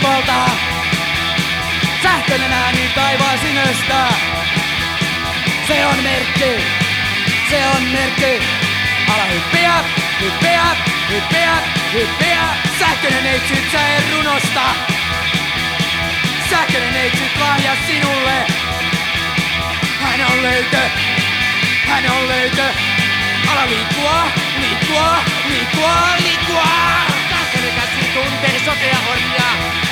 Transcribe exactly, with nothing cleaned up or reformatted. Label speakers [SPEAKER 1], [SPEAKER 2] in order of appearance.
[SPEAKER 1] taivalta. Sähköinen ääni taivaan sinöstä. Se on merkki, se on merkki. Ala hyppiä, hyppiä, hyppiä, hyppiä. Sähköinen neitsyt säen runosta. Sähköinen neitsyt lahja sinulle. Hän on löytö, hän on löytö. Ala liikkua, liikkua, liikkua, liikkua. Sähköinen käsi tuntee sotea orjaa.